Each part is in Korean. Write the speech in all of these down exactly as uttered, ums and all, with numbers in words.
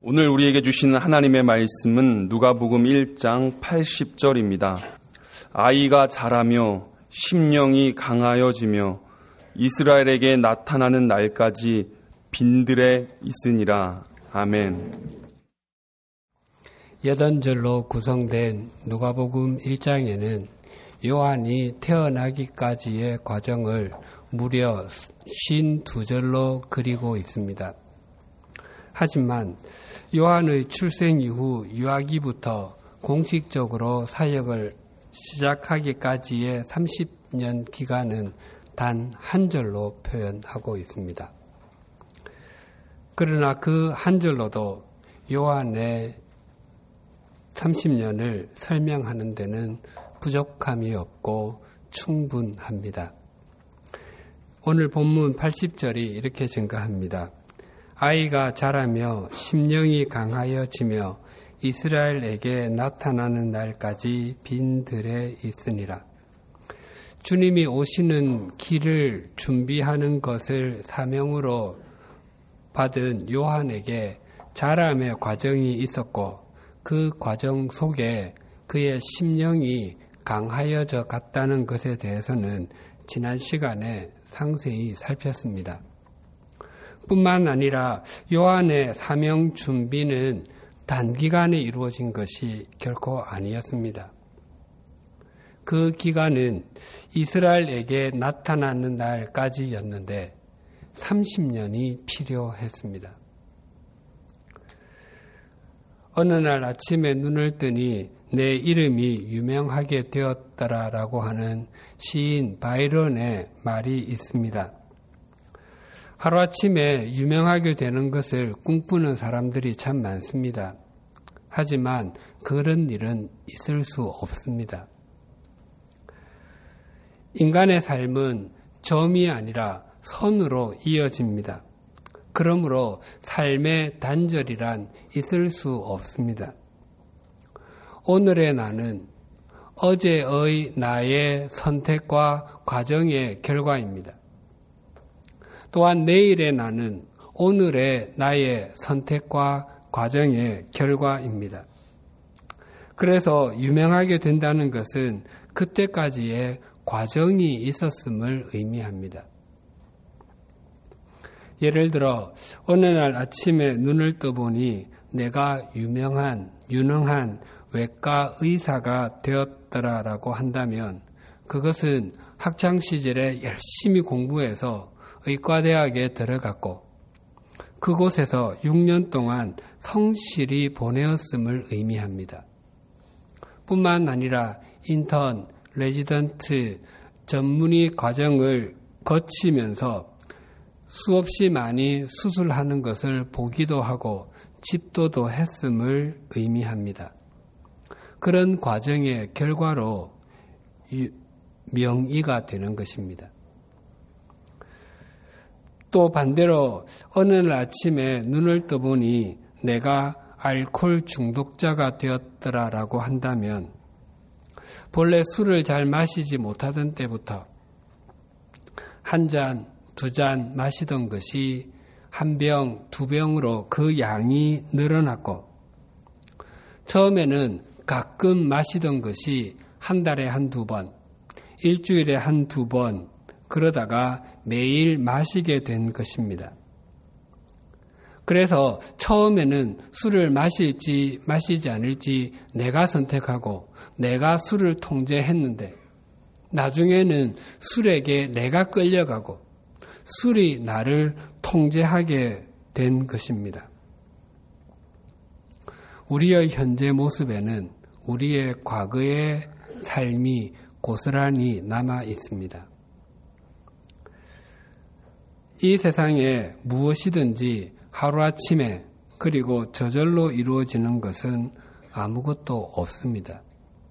오늘 우리에게 주시는 하나님의 말씀은 누가복음 일 장 팔십 절입니다. 아이가 자라며 심령이 강하여지며 이스라엘에게 나타나는 날까지 빈들에 있으니라. 아멘. 여덟 절로 구성된 누가복음 일 장에는 요한이 태어나기까지의 과정을 무려 오십이 절로 그리고 있습니다. 하지만 요한의 출생 이후 유아기부터 공식적으로 사역을 시작하기까지의 삼십 년 기간은 단 한 절로 표현하고 있습니다. 그러나 그 한 절로도 요한의 삼십 년을 설명하는 데는 부족함이 없고 충분합니다. 오늘 본문 팔십 절이 이렇게 증가합니다. 아이가 자라며 심령이 강하여지며 이스라엘에게 나타나는 날까지 빈들에 있으니라. 주님이 오시는 길을 준비하는 것을 사명으로 받은 요한에게 자람의 과정이 있었고 그 과정 속에 그의 심령이 강하여져 갔다는 것에 대해서는 지난 시간에 상세히 살폈습니다. 뿐만 아니라 요한의 사명 준비는 단기간에 이루어진 것이 결코 아니었습니다. 그 기간은 이스라엘에게 나타나는 날까지였는데 삼십 년이 필요했습니다. 어느 날 아침에 눈을 뜨니 내 이름이 유명하게 되었더라라고 하는 시인 바이런의 말이 있습니다. 하루아침에 유명하게 되는 것을 꿈꾸는 사람들이 참 많습니다. 하지만 그런 일은 있을 수 없습니다. 인간의 삶은 점이 아니라 선으로 이어집니다. 그러므로 삶의 단절이란 있을 수 없습니다. 오늘의 나는 어제의 나의 선택과 과정의 결과입니다. 또한 내일의 나는 오늘의 나의 선택과 과정의 결과입니다. 그래서 유명하게 된다는 것은 그때까지의 과정이 있었음을 의미합니다. 예를 들어 어느 날 아침에 눈을 떠보니 내가 유명한, 유능한 외과 의사가 되었더라라고 한다면 그것은 학창시절에 열심히 공부해서 의과대학에 들어갔고 그곳에서 육 년 동안 성실히 보내었음을 의미합니다. 뿐만 아니라 인턴, 레지던트, 전문의 과정을 거치면서 수없이 많이 수술하는 것을 보기도 하고 집도도 했음을 의미합니다. 그런 과정의 결과로 명의가 되는 것입니다. 또 반대로 어느 날 아침에 눈을 떠보니 내가 알코올 중독자가 되었더라라고 한다면 본래 술을 잘 마시지 못하던 때부터 한 잔, 두 잔 마시던 것이 한 병, 두 병으로 그 양이 늘어났고 처음에는 가끔 마시던 것이 한 달에 한두 번, 일주일에 한두 번 그러다가 매일 마시게 된 것입니다. 그래서 처음에는 술을 마실지 마시지 않을지 내가 선택하고 내가 술을 통제했는데 나중에는 술에게 내가 끌려가고 술이 나를 통제하게 된 것입니다. 우리의 현재 모습에는 우리의 과거의 삶이 고스란히 남아 있습니다. 이 세상에 무엇이든지 하루아침에 그리고 저절로 이루어지는 것은 아무것도 없습니다.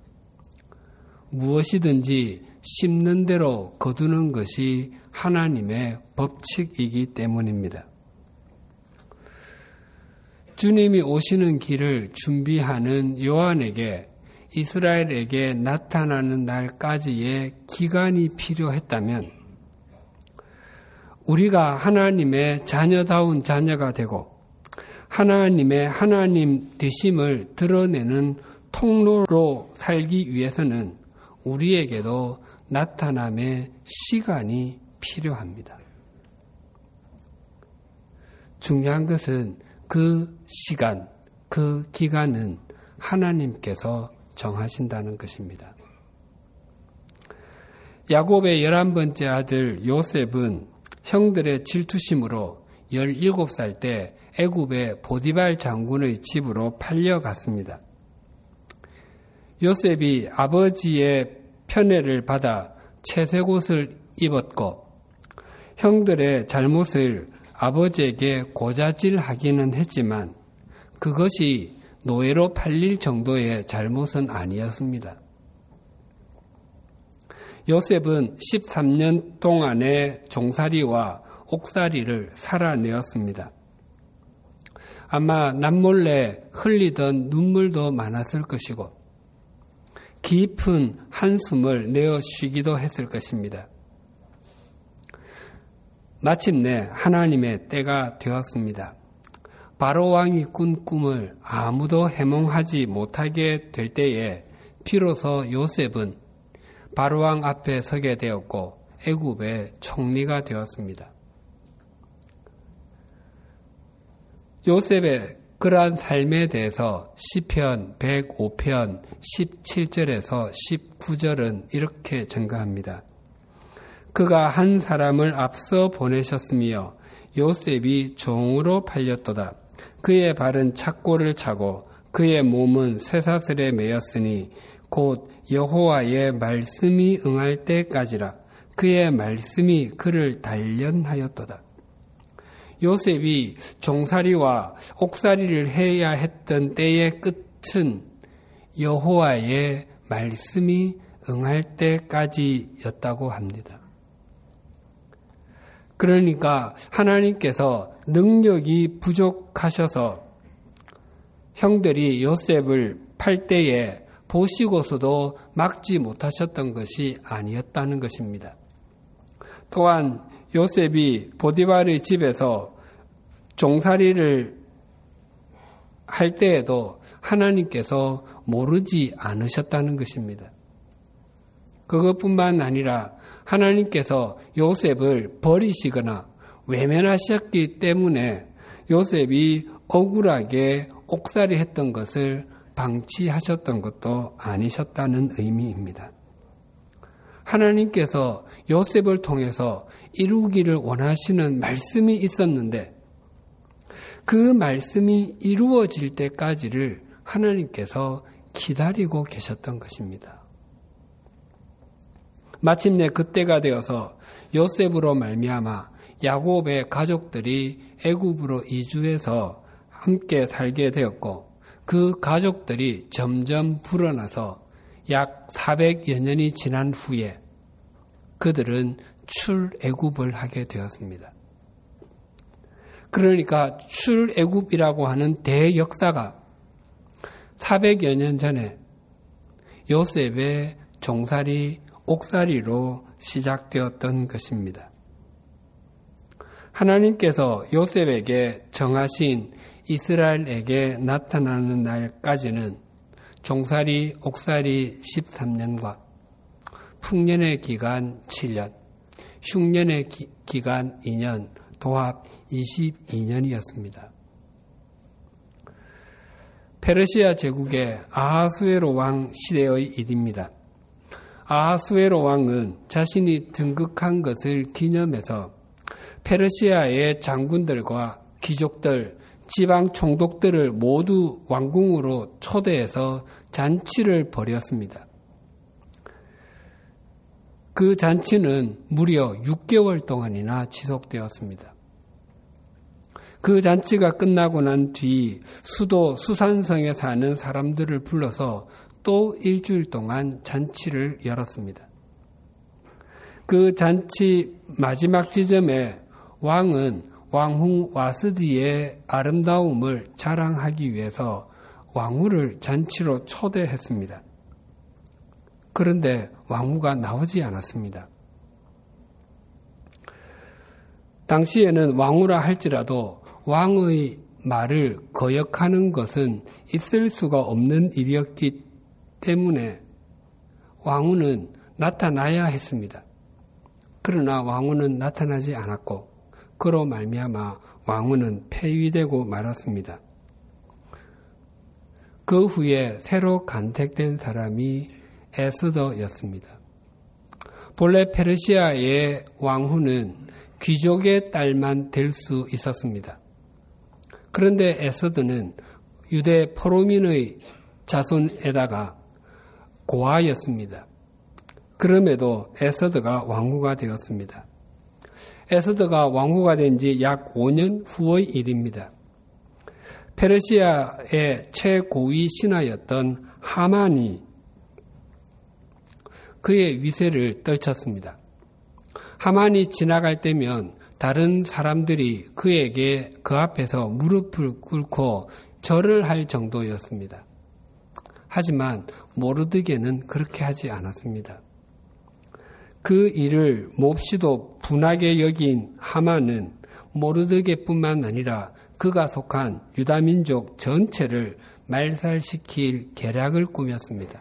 무엇이든지 심는 대로 거두는 것이 하나님의 법칙이기 때문입니다. 주님이 오시는 길을 준비하는 요한에게 이스라엘에게 나타나는 날까지의 기간이 필요했다면 우리가 하나님의 자녀다운 자녀가 되고 하나님의 하나님 되심을 드러내는 통로로 살기 위해서는 우리에게도 나타남의 시간이 필요합니다. 중요한 것은 그 시간, 그 기간은 하나님께서 정하신다는 것입니다. 야곱의 열한 번째 아들 요셉은 형들의 질투심으로 열일곱 살 때 애굽의 보디발 장군의 집으로 팔려갔습니다. 요셉이 아버지의 편애를 받아 채색옷을 입었고 형들의 잘못을 아버지에게 고자질하기는 했지만 그것이 노예로 팔릴 정도의 잘못은 아니었습니다. 요셉은 십삼 년 동안의 종살이와 옥살이를 살아내었습니다. 아마 남몰래 흘리던 눈물도 많았을 것이고 깊은 한숨을 내어 쉬기도 했을 것입니다. 마침내 하나님의 때가 되었습니다. 바로 왕이 꾼 꿈을 아무도 해몽하지 못하게 될 때에 비로소 요셉은 바로 왕 앞에 서게 되었고 애굽의 총리가 되었습니다. 요셉의 그러한 삶에 대해서 시편 백오 편 십칠 절에서 십구 절은 이렇게 증가합니다. 그가 한 사람을 앞서 보내셨으며 요셉이 종으로 팔렸도다. 그의 발은 착고를 차고 그의 몸은 쇠사슬에 매였으니 곧 여호와의 말씀이 응할 때까지라. 그의 말씀이 그를 단련하였도다. 요셉이 종살이와 옥살이를 해야 했던 때의 끝은 여호와의 말씀이 응할 때까지였다고 합니다. 그러니까 하나님께서 능력이 부족하셔서 형들이 요셉을 팔 때에 보시고서도 막지 못하셨던 것이 아니었다는 것입니다. 또한 요셉이 보디발의 집에서 종살이를 할 때에도 하나님께서 모르지 않으셨다는 것입니다. 그것뿐만 아니라 하나님께서 요셉을 버리시거나 외면하셨기 때문에 요셉이 억울하게 옥살이 했던 것을 방치하셨던 것도 아니셨다는 의미입니다. 하나님께서 요셉을 통해서 이루기를 원하시는 말씀이 있었는데 그 말씀이 이루어질 때까지를 하나님께서 기다리고 계셨던 것입니다. 마침내 그때가 되어서 요셉으로 말미암아 야곱의 가족들이 애굽으로 이주해서 함께 살게 되었고 그 가족들이 점점 불어나서 약 사백여 년이 지난 후에 그들은 출애굽을 하게 되었습니다. 그러니까 출애굽이라고 하는 대역사가 사백여 년 전에 요셉의 종살이, 옥살이로 시작되었던 것입니다. 하나님께서 요셉에게 정하신 이스라엘에게 나타나는 날까지는 종살이, 옥살이 십삼 년과 풍년의 기간 칠 년, 흉년의 기, 기간 이 년, 도합 이십이 년이었습니다. 페르시아 제국의 아하수에로 왕 시대의 일입니다. 아하수에로 왕은 자신이 등극한 것을 기념해서 페르시아의 장군들과 귀족들, 지방 총독들을 모두 왕궁으로 초대해서 잔치를 벌였습니다. 그 잔치는 무려 육 개월 동안이나 지속되었습니다. 그 잔치가 끝나고 난 뒤 수도 수산성에 사는 사람들을 불러서 또 일주일 동안 잔치를 열었습니다. 그 잔치 마지막 지점에 왕은 왕후 와스디의 아름다움을 자랑하기 위해서 왕후를 잔치로 초대했습니다. 그런데 왕후가 나오지 않았습니다. 당시에는 왕후라 할지라도 왕의 말을 거역하는 것은 있을 수가 없는 일이었기 때문에 왕후는 나타나야 했습니다. 그러나 왕후는 나타나지 않았고 그로 말미암아 왕후는 폐위되고 말았습니다. 그 후에 새로 간택된 사람이 에스더였습니다. 본래 페르시아의 왕후는 귀족의 딸만 될 수 있었습니다. 그런데 에스더는 유대 포로민의 자손에다가 고아였습니다. 그럼에도 에스더가 왕후가 되었습니다. 에스더가 왕후가 된 지 약 오 년 후의 일입니다. 페르시아의 최고위 신하였던 하만이 그의 위세를 떨쳤습니다. 하만이 지나갈 때면 다른 사람들이 그에게 그 앞에서 무릎을 꿇고 절을 할 정도였습니다. 하지만 모르드게는 그렇게 하지 않았습니다. 그 일을 몹시도 분하게 여긴 하만은 모르드게뿐만 아니라 그가 속한 유다민족 전체를 말살시킬 계략을 꾸몄습니다.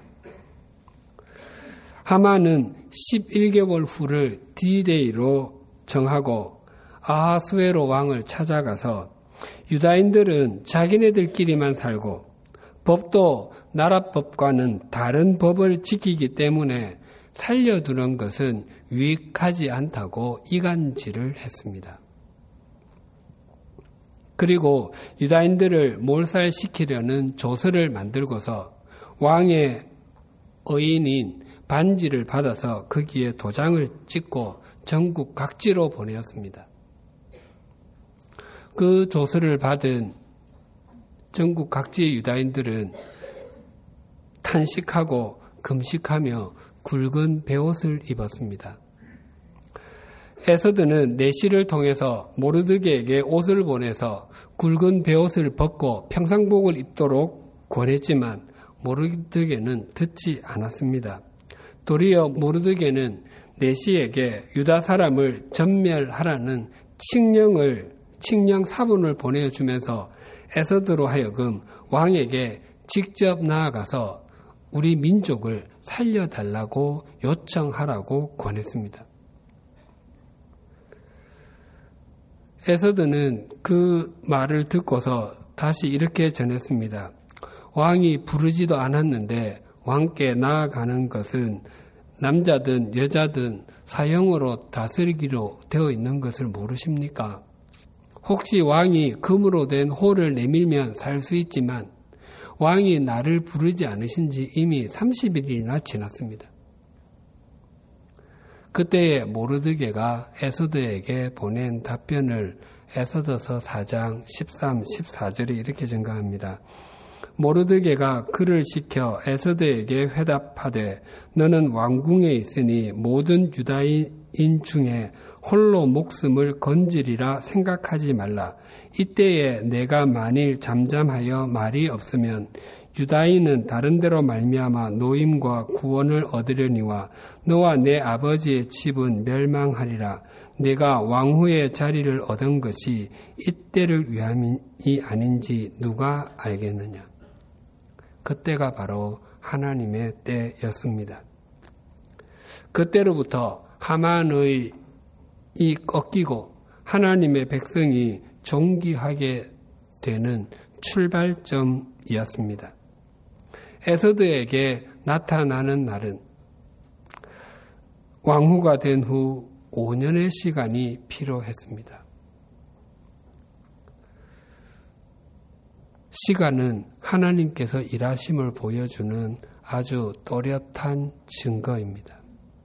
하만은 십일 개월 후를 디데이로 정하고 아하수에로 왕을 찾아가서 유다인들은 자기네들끼리만 살고 법도 나라법과는 다른 법을 지키기 때문에 살려두는 것은 유익하지 않다고 이간질을 했습니다. 그리고 유다인들을 몰살시키려는 조서를 만들고서 왕의 의인인 반지를 받아서 거기에 도장을 찍고 전국 각지로 보내었습니다. 그 조서를 받은 전국 각지의 유다인들은 탄식하고 금식하며 굵은 베옷을 입었습니다. 에스더는 내시를 통해서 모르드게에게 옷을 보내서 굵은 베옷을 벗고 평상복을 입도록 권했지만 모르드게는 듣지 않았습니다. 도리어 모르드게는 내시에게 유다 사람을 전멸하라는 칙령을 칙령 사본을 보내주면서 에스더로 하여금 왕에게 직접 나아가서 우리 민족을 살려달라고 요청하라고 권했습니다. 에스더는 그 말을 듣고서 다시 이렇게 전했습니다. 왕이 부르지도 않았는데 왕께 나아가는 것은 남자든 여자든 사형으로 다스리기로 되어 있는 것을 모르십니까? 혹시 왕이 금으로 된 호를 내밀면 살 수 있지만 왕이 나를 부르지 않으신 지 이미 삼십 일이나 지났습니다. 그때에 모르드게가 에스더에게 보낸 답변을 에스더서 사 장 십삼, 십사 절에 이렇게 증가합니다. 모르드게가 그를 시켜 에스더에게 회답하되 너는 왕궁에 있으니 모든 유다인 중에 홀로 목숨을 건지리라 생각하지 말라. 이때에 내가 만일 잠잠하여 말이 없으면 유다인은 다른 데로 말미암아 노임과 구원을 얻으려니와 너와 내 아버지의 집은 멸망하리라. 내가 왕후의 자리를 얻은 것이 이때를 위함이 아닌지 누가 알겠느냐. 그때가 바로 하나님의 때였습니다. 그때로부터 하만의 이 꺾이고 하나님의 백성이 존귀하게 되는 출발점이었습니다. 에스더에게 나타나는 날은 왕후가 된 후 오 년의 시간이 필요했습니다. 시간은 하나님께서 일하심을 보여주는 아주 또렷한 증거입니다.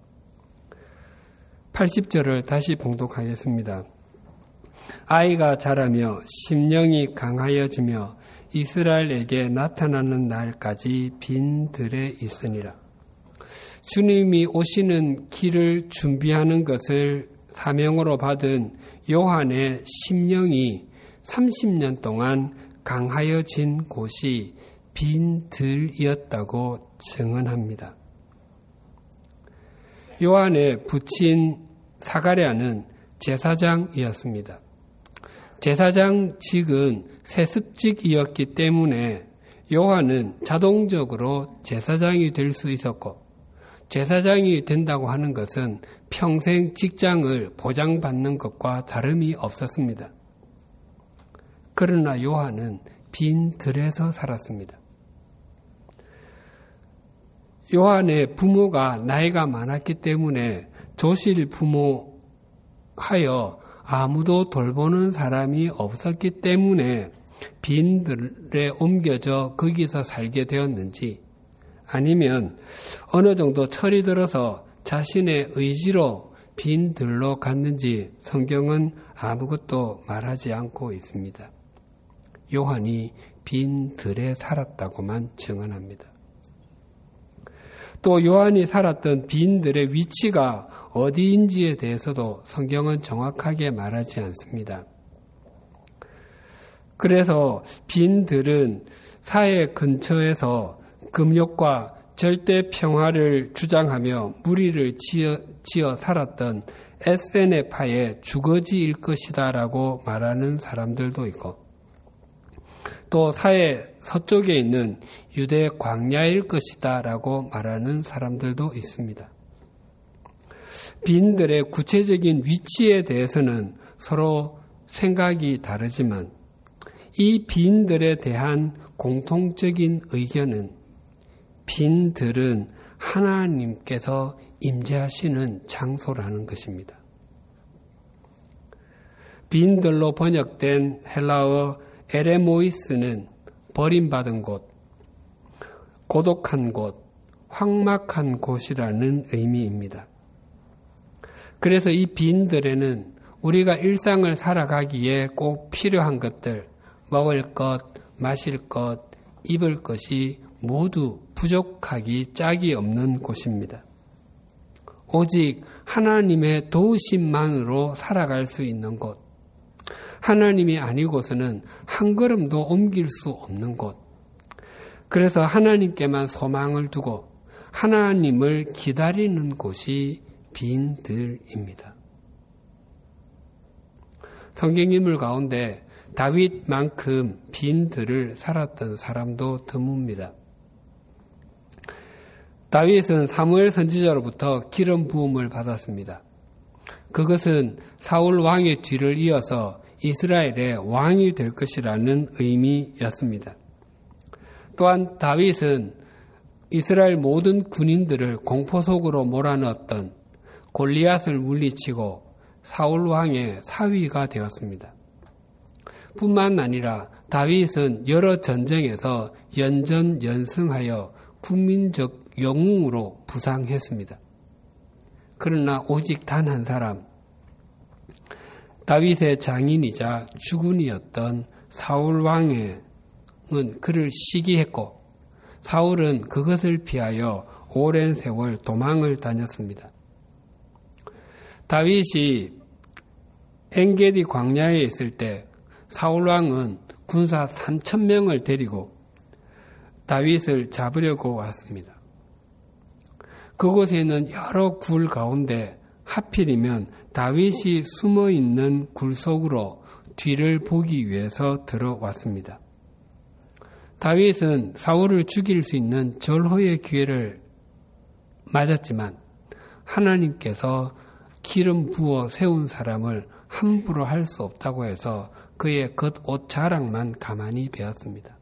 팔십 절을 다시 봉독하겠습니다. 아이가 자라며 심령이 강하여지며 이스라엘에게 나타나는 날까지 빈 들에 있으니라. 주님이 오시는 길을 준비하는 것을 사명으로 받은 요한의 심령이 삼십 년 동안 강하여진 곳이 빈 들이었다고 증언합니다. 요한의 부친 사가랴는 제사장이었습니다. 제사장직은 세습직이었기 때문에 요한은 자동적으로 제사장이 될 수 있었고, 제사장이 된다고 하는 것은 평생 직장을 보장받는 것과 다름이 없었습니다. 그러나 요한은 빈 들에서 살았습니다. 요한의 부모가 나이가 많았기 때문에 조실 부모하여 아무도 돌보는 사람이 없었기 때문에 빈 들에 옮겨져 거기서 살게 되었는지, 아니면 어느 정도 철이 들어서 자신의 의지로 빈 들로 갔는지 성경은 아무것도 말하지 않고 있습니다. 요한이 빈 들에 살았다고만 증언합니다. 또 요한이 살았던 빈 들의 위치가 어디인지에 대해서도 성경은 정확하게 말하지 않습니다. 그래서 빈 들은 사해 근처에서 금욕과 절대 평화를 주장하며 무리를 지어, 지어 살았던 에스에네파의 주거지일 것이다라고 말하는 사람들도 있고, 또 사해 서쪽에 있는 유대 광야일 것이다라고 말하는 사람들도 있습니다. 빈들의 구체적인 위치에 대해서는 서로 생각이 다르지만 이 빈들에 대한 공통적인 의견은 빈들은 하나님께서 임재하시는 장소라는 것입니다. 빈들로 번역된 헬라어 에레모이스는 버림받은 곳, 고독한 곳, 황막한 곳이라는 의미입니다. 그래서 이 빈들에는 우리가 일상을 살아가기에 꼭 필요한 것들, 먹을 것, 마실 것, 입을 것이 모두 부족하기 짝이 없는 곳입니다. 오직 하나님의 도우심만으로 살아갈 수 있는 곳, 하나님이 아니고서는 한 걸음도 옮길 수 없는 곳, 그래서 하나님께만 소망을 두고 하나님을 기다리는 곳이 빈들입니다. 성경 인물 가운데 다윗만큼 빈들을 살았던 사람도 드뭅니다. 다윗은 사무엘 선지자로부터 기름 부음을 받았습니다. 그것은 사울 왕의 뒤를 이어서 이스라엘의 왕이 될 것이라는 의미였습니다. 또한 다윗은 이스라엘 모든 군인들을 공포 속으로 몰아넣었던 골리앗을 물리치고 사울 왕의 사위가 되었습니다. 뿐만 아니라 다윗은 여러 전쟁에서 연전연승하여 국민적 영웅으로 부상했습니다. 그러나 오직 단 한 사람, 다윗의 장인이자 주군이었던 사울 왕은 그를 시기했고 사울은 그것을 피하여 오랜 세월 도망을 다녔습니다. 다윗이 엔게디 광야에 있을 때 사울 왕은 군사 삼천 명을 데리고 다윗을 잡으려고 왔습니다. 그곳에는 여러 굴 가운데 하필이면 다윗이 숨어있는 굴 속으로 뒤를 보기 위해서 들어왔습니다. 다윗은 사울을 죽일 수 있는 절호의 기회를 맞았지만 하나님께서 기름 부어 세운 사람을 함부로 할 수 없다고 해서 그의 겉옷 자랑만 가만히 베었습니다.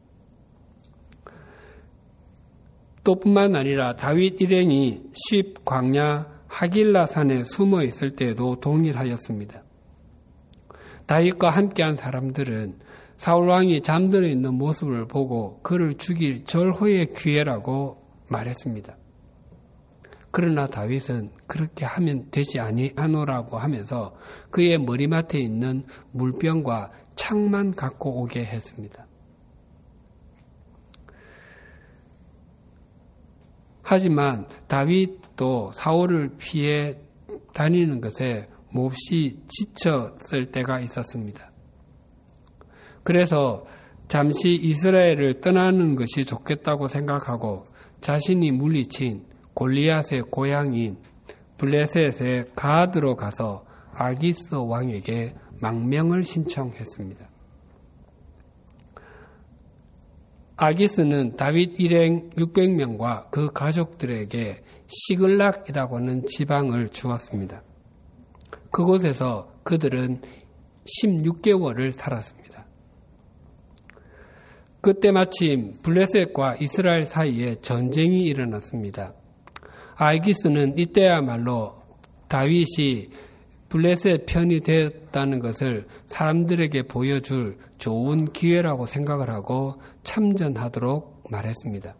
또 뿐만 아니라 다윗 일행이 십 광야 하길라 산에 숨어 있을 때에도 동일하였습니다. 다윗과 함께한 사람들은 사울 왕이 잠들어 있는 모습을 보고 그를 죽일 절호의 기회라고 말했습니다. 그러나 다윗은 그렇게 하면 되지 아니하노라고 하면서 그의 머리맡에 있는 물병과 창만 갖고 오게 했습니다. 하지만 다윗도 사울을 피해 다니는 것에 몹시 지쳤을 때가 있었습니다. 그래서 잠시 이스라엘을 떠나는 것이 좋겠다고 생각하고 자신이 물리친 골리앗의 고향인 블레셋의 가드로 가서 아기스 왕에게 망명을 신청했습니다. 아기스는 다윗 일행 육백 명과 그 가족들에게 시글락이라고 하는 지방을 주었습니다. 그곳에서 그들은 십육 개월을 살았습니다. 그때 마침 블레셋과 이스라엘 사이에 전쟁이 일어났습니다. 아기스는 이때야말로 다윗이 블레셋 편이 되었다는 것을 사람들에게 보여줄 좋은 기회라고 생각을 하고 참전하도록 말했습니다.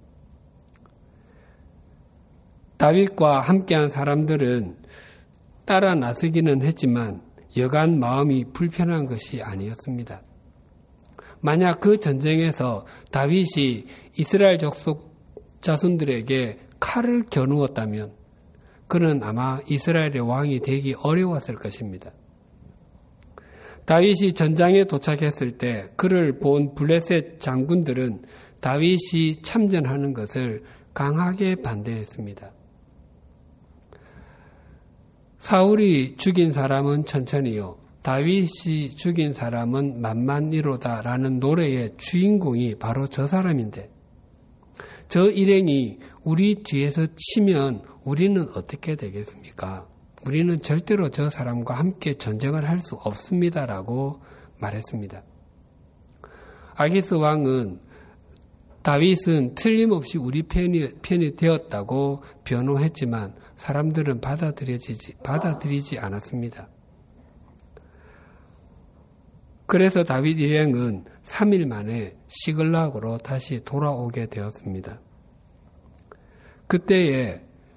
다윗과 함께한 사람들은 따라 나서기는 했지만 여간 마음이 불편한 것이 아니었습니다. 만약 그 전쟁에서 다윗이 이스라엘 족속 자손들에게 칼을 겨누었다면 그는 아마 이스라엘의 왕이 되기 어려웠을 것입니다. 다윗이 전장에 도착했을 때 그를 본 블레셋 장군들은 다윗이 참전하는 것을 강하게 반대했습니다. 사울이 죽인 사람은 천천히요, 다윗이 죽인 사람은 만만이로다라는 노래의 주인공이 바로 저 사람인데 저 일행이 우리 뒤에서 치면 우리는 어떻게 되겠습니까? 우리는 절대로 저 사람과 함께 전쟁을 할 수 없습니다라고 말했습니다. 아기스 왕은 다윗은 틀림없이 우리 편이, 편이 되었다고 변호했지만 사람들은 받아들이지, 받아들이지 않았습니다. 그래서 다윗 일행은 삼 일 만에 시글락으로 다시 돌아오게 되었습니다. 그때에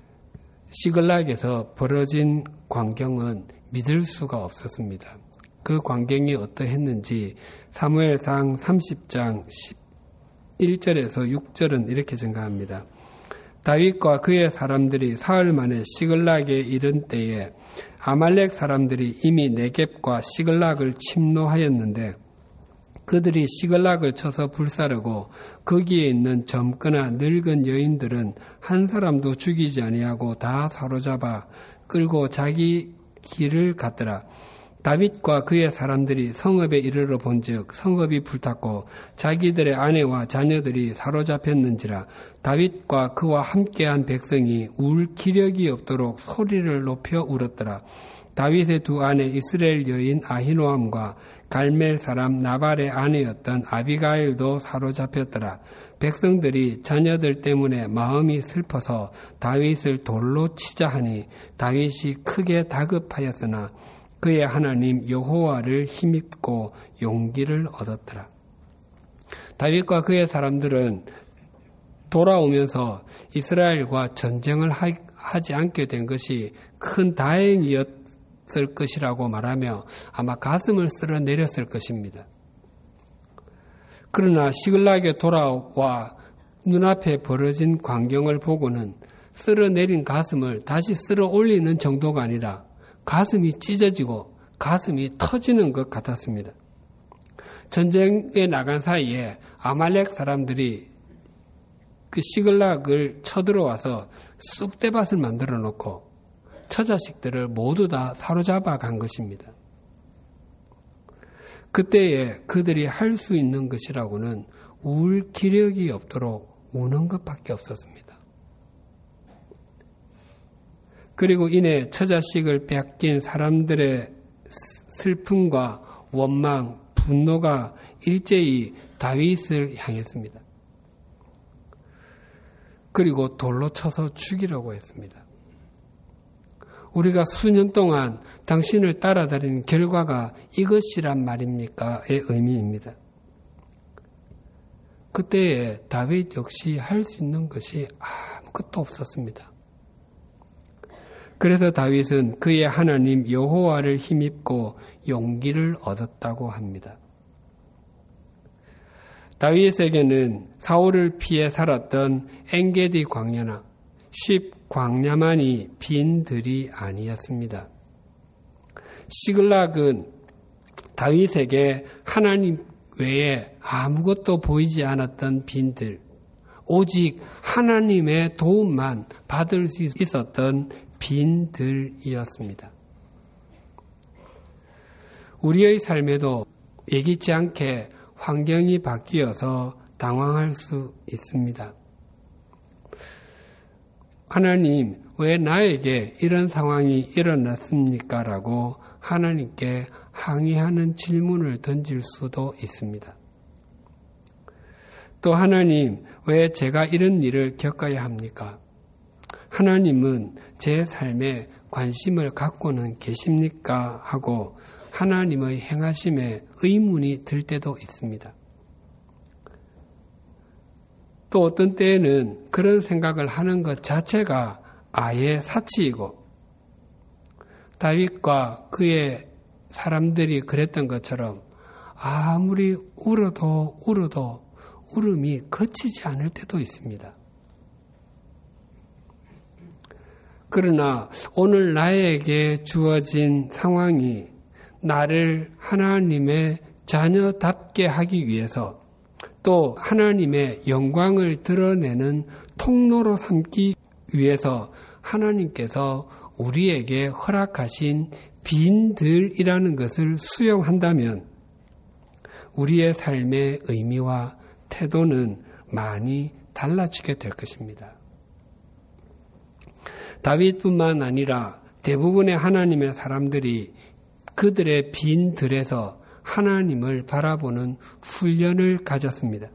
시글락에서 벌어진 광경은 믿을 수가 없었습니다. 그 광경이 어떠했는지 사무엘상 삼십 장 십일 절에서 육 절은 이렇게 증가합니다. 다윗과 그의 사람들이 사흘 만에 시글락에 이른 때에 아말렉 사람들이 이미 네겝과 시글락을 침노하였는데 그들이 시글락을 쳐서 불사르고 거기에 있는 젊거나 늙은 여인들은 한 사람도 죽이지 아니하고 다 사로잡아 끌고 자기 길을 갔더라. 다윗과 그의 사람들이 성읍에 이르러 본즉 성읍이 불탔고 자기들의 아내와 자녀들이 사로잡혔는지라. 다윗과 그와 함께한 백성이 울 기력이 없도록 소리를 높여 울었더라. 다윗의 두 아내 이스라엘 여인 아히노암과 갈멜 사람 나발의 아내였던 아비가일도 사로잡혔더라. 백성들이 자녀들 때문에 마음이 슬퍼서 다윗을 돌로 치자 하니 다윗이 크게 다급하였으나 그의 하나님 여호와를 힘입고 용기를 얻었더라. 다윗과 그의 사람들은 돌아오면서 이스라엘과 전쟁을 하지 않게 된 것이 큰 다행이었을 것이라고 말하며 아마 가슴을 쓸어내렸을 것입니다. 그러나 시글락에 돌아와 눈앞에 벌어진 광경을 보고는 쓸어내린 가슴을 다시 쓸어 올리는 정도가 아니라 가슴이 찢어지고 가슴이 터지는 것 같았습니다. 전쟁에 나간 사이에 아말렉 사람들이 그 시글락을 쳐들어와서 쑥대밭을 만들어 놓고 처자식들을 모두 다 사로잡아 간 것입니다. 그때에 그들이 할 수 있는 것이라고는 울 기력이 없도록 우는 것밖에 없었습니다. 그리고 이내 처자식을 빼앗긴 사람들의 슬픔과 원망, 분노가 일제히 다윗을 향했습니다. 그리고 돌로 쳐서 죽이려고 했습니다. 우리가 수년 동안 당신을 따라다닌 결과가 이것이란 말입니까?의 의미입니다. 그때에 다윗 역시 할 수 있는 것이 아무것도 없었습니다. 그래서 다윗은 그의 하나님 여호와를 힘입고 용기를 얻었다고 합니다. 다윗에게는 사울을 피해 살았던 엔게디 광야나 쉽 광야만이 빈들이 아니었습니다. 시글락은 다윗에게 하나님 외에 아무것도 보이지 않았던 빈들, 오직 하나님의 도움만 받을 수 있었던 빈들이었습니다. 우리의 삶에도 예기치 않게 환경이 바뀌어서 당황할 수 있습니다. 하나님, 왜 나에게 이런 상황이 일어났습니까? 라고 하나님께 항의하는 질문을 던질 수도 있습니다. 또 하나님, 왜 제가 이런 일을 겪어야 합니까? 하나님은 제 삶에 관심을 갖고는 계십니까? 하고 하나님의 행하심에 의문이 들 때도 있습니다. 또 어떤 때에는 그런 생각을 하는 것 자체가 아예 사치이고, 다윗과 그의 사람들이 그랬던 것처럼 아무리 울어도 울어도 울음이 그치지 않을 때도 있습니다. 그러나 오늘 나에게 주어진 상황이 나를 하나님의 자녀답게 하기 위해서, 또 하나님의 영광을 드러내는 통로로 삼기 위해서 하나님께서 우리에게 허락하신 빈들이라는 것을 수용한다면 우리의 삶의 의미와 태도는 많이 달라지게 될 것입니다. 다윗뿐만 아니라 대부분의 하나님의 사람들이 그들의 빈들에서 하나님을 바라보는 훈련을 가졌습니다.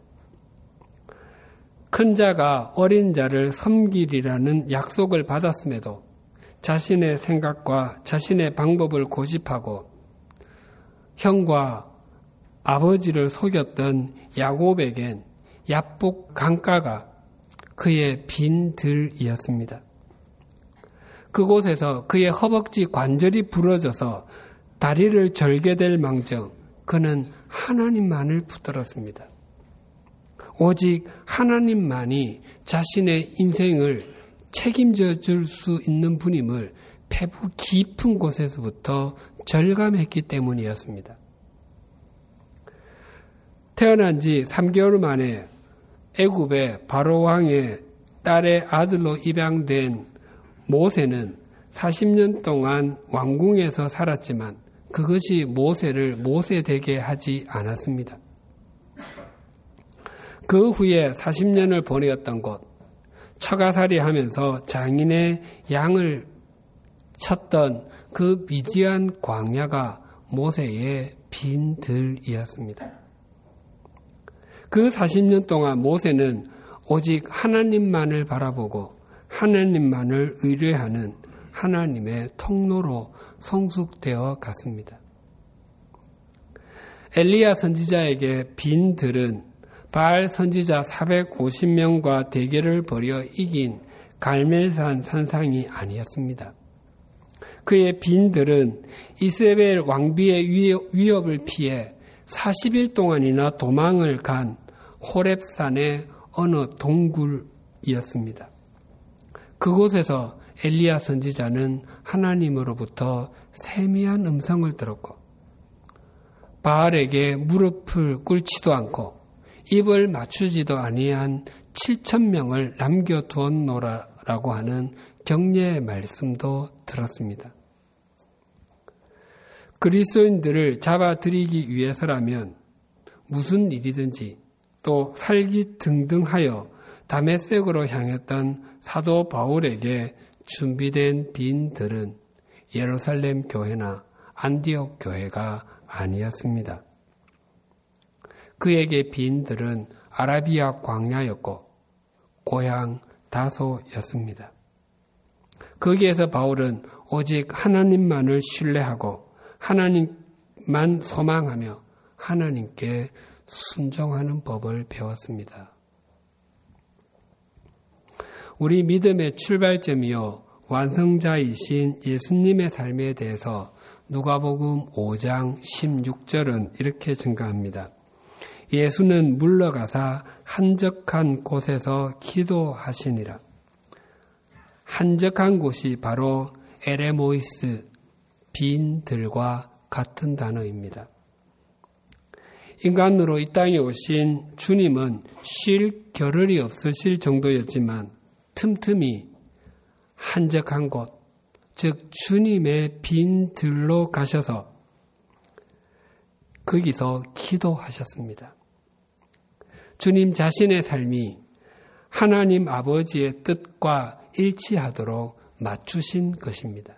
큰 자가 어린 자를 섬기리라는 약속을 받았음에도 자신의 생각과 자신의 방법을 고집하고 형과 아버지를 속였던 야곱에겐 야복 강가가 그의 빈들이었습니다. 그곳에서 그의 허벅지 관절이 부러져서 다리를 절게 될 망정 그는 하나님만을 붙들었습니다. 오직 하나님만이 자신의 인생을 책임져 줄 수 있는 분임을 배부 깊은 곳에서부터 절감했기 때문이었습니다. 태어난 지 삼 개월 만에 애굽의 바로 왕의 딸의 아들로 입양된 모세는 사십 년 동안 왕궁에서 살았지만 그것이 모세를 모세되게 하지 않았습니다. 그 후에 사십 년을 보내었던 곳, 처가살이 하면서 장인의 양을 쳤던 그 미디안 광야가 모세의 빈들이었습니다. 그 사십 년 동안 모세는 오직 하나님만을 바라보고 하나님만을 의뢰하는 하나님의 통로로 성숙되어 갔습니다. 엘리야 선지자에게 빈들은 바알 선지자 사백오십 명과 대결을 벌여 이긴 갈멜산 산상이 아니었습니다. 그의 빈들은 이세벨 왕비의 위협을 피해 사십 일 동안이나 도망을 간 호렙산의 어느 동굴이었습니다. 그곳에서 엘리야 선지자는 하나님으로부터 세미한 음성을 들었고 바알에게 무릎을 꿇지도 않고 입을 맞추지도 아니한 칠천 명을 남겨두었노라라고 하는 격려의 말씀도 들었습니다. 그리스도인들을 잡아들이기 위해서라면 무슨 일이든지 또 살기 등등하여 다메섹으로 향했던 사도 바울에게 준비된 빈들은 예루살렘 교회나 안디옥 교회가 아니었습니다. 그에게 빈들은 아라비아 광야였고 고향 다소였습니다. 거기에서 바울은 오직 하나님만을 신뢰하고 하나님만 소망하며 하나님께 순종하는 법을 배웠습니다. 우리 믿음의 출발점이요 완성자이신 예수님의 삶에 대해서 누가복음 오 장 십육 절은 이렇게 증가합니다. 예수는 물러가사 한적한 곳에서 기도하시니라. 한적한 곳이 바로 에레모이스, 빈들과 같은 단어입니다. 인간으로 이 땅에 오신 주님은 쉴 겨를이 없으실 정도였지만 틈틈이 한적한 곳, 즉 주님의 빈들로 가셔서 거기서 기도하셨습니다. 주님 자신의 삶이 하나님 아버지의 뜻과 일치하도록 맞추신 것입니다.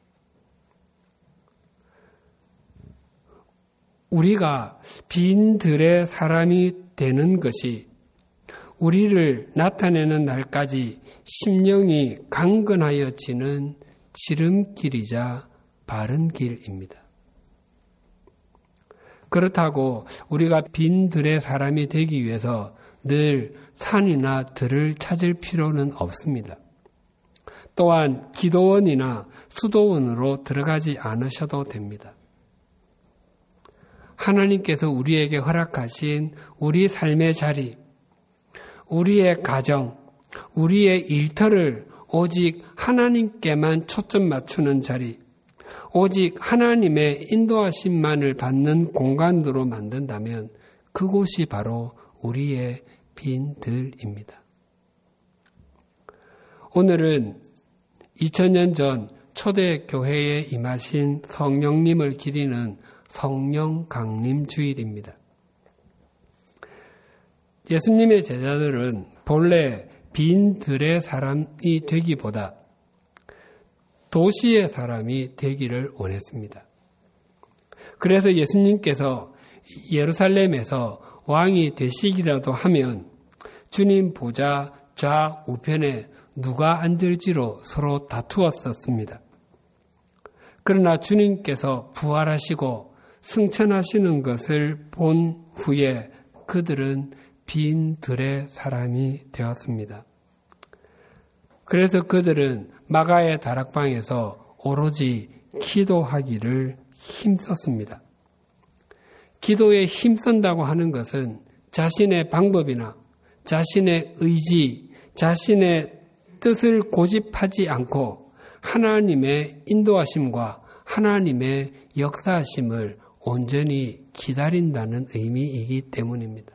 우리가 빈들의 사람이 되는 것이 우리를 나타내는 날까지 심령이 강건하여지는 지름길이자 바른 길입니다. 그렇다고 우리가 빈들의 사람이 되기 위해서 늘 산이나 들을 찾을 필요는 없습니다. 또한 기도원이나 수도원으로 들어가지 않으셔도 됩니다. 하나님께서 우리에게 허락하신 우리 삶의 자리, 우리의 가정, 우리의 일터를 오직 하나님께만 초점 맞추는 자리, 오직 하나님의 인도하심만을 받는 공간으로 만든다면 그곳이 바로 우리의 빈들입니다. 오늘은 이천 년 전 초대교회에 임하신 성령님을 기리는 성령 강림 주일입니다. 예수님의 제자들은 본래 빈들의 사람이 되기보다 도시의 사람이 되기를 원했습니다. 그래서 예수님께서 예루살렘에서 왕이 되시기라도 하면 주님 보좌 좌우편에 누가 앉을지로 서로 다투었었습니다. 그러나 주님께서 부활하시고 승천하시는 것을 본 후에 그들은 빈들의 사람이 되었습니다. 그래서 그들은 마가의 다락방에서 오로지 기도하기를 힘썼습니다. 기도에 힘쓴다고 하는 것은 자신의 방법이나 자신의 의지, 자신의 뜻을 고집하지 않고 하나님의 인도하심과 하나님의 역사하심을 온전히 기다린다는 의미이기 때문입니다.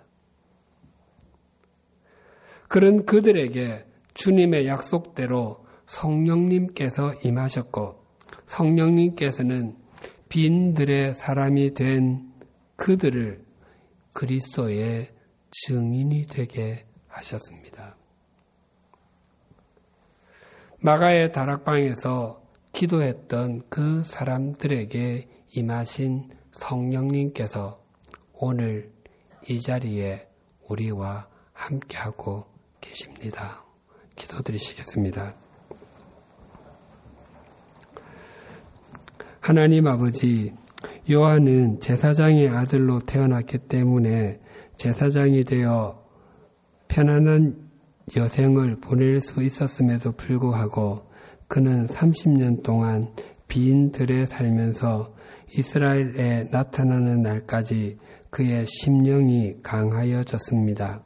그런 그들에게 주님의 약속대로 성령님께서 임하셨고 성령님께서는 빈들의 사람이 된 그들을 그리스도의 증인이 되게 하셨습니다. 마가의 다락방에서 기도했던 그 사람들에게 임하신 성령님께서 오늘 이 자리에 우리와 함께하고 계십니다. 기도드리시겠습니다. 하나님 아버지, 요한은 제사장의 아들로 태어났기 때문에 제사장이 되어 편안한 여생을 보낼 수 있었음에도 불구하고 그는 삼십 년 동안 빈들에 살면서 이스라엘에 나타나는 날까지 그의 심령이 강하여졌습니다.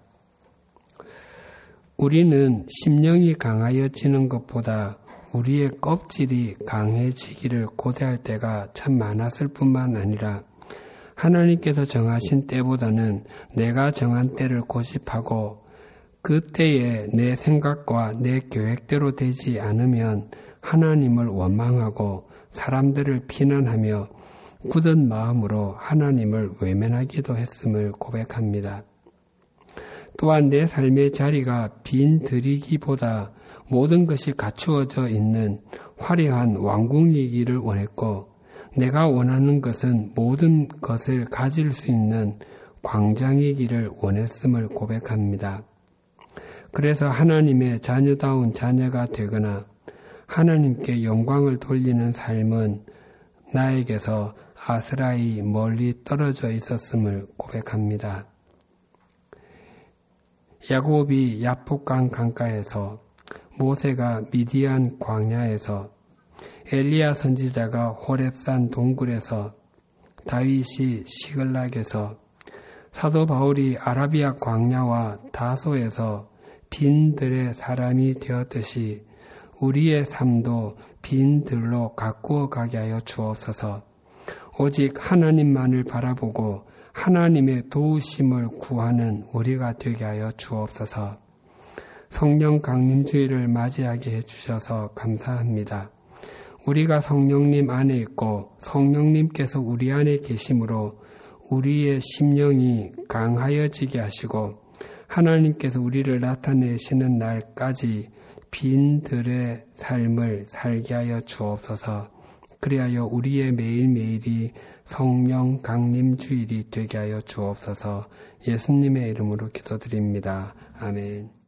우리는 심령이 강하여지는 것보다 우리의 껍질이 강해지기를 고대할 때가 참 많았을 뿐만 아니라 하나님께서 정하신 때보다는 내가 정한 때를 고집하고 그 때에 내 생각과 내 계획대로 되지 않으면 하나님을 원망하고 사람들을 비난하며 굳은 마음으로 하나님을 외면하기도 했음을 고백합니다. 또한 내 삶의 자리가 빈들이기보다 모든 것이 갖추어져 있는 화려한 왕궁이기를 원했고 내가 원하는 것은 모든 것을 가질 수 있는 광장이기를 원했음을 고백합니다. 그래서 하나님의 자녀다운 자녀가 되거나 하나님께 영광을 돌리는 삶은 나에게서 아스라이 멀리 떨어져 있었음을 고백합니다. 야곱이 야복강 강가에서, 모세가 미디안 광야에서, 엘리야 선지자가 호렙산 동굴에서, 다윗이 시글락에서, 사도 바울이 아라비아 광야와 다소에서 빈들의 사람이 되었듯이 우리의 삶도 빈들로 가꾸어 가게 하여 주옵소서. 오직 하나님만을 바라보고 하나님의 도우심을 구하는 우리가 되게 하여 주옵소서. 성령 강림주의를 맞이하게 해주셔서 감사합니다. 우리가 성령님 안에 있고 성령님께서 우리 안에 계심으로 우리의 심령이 강하여지게 하시고 하나님께서 우리를 나타내시는 날까지 빈들의 삶을 살게 하여 주옵소서. 그리하여 우리의 매일매일이 성령 강림 주일이 되게 하여 주옵소서. 예수님의 이름으로 기도드립니다. 아멘.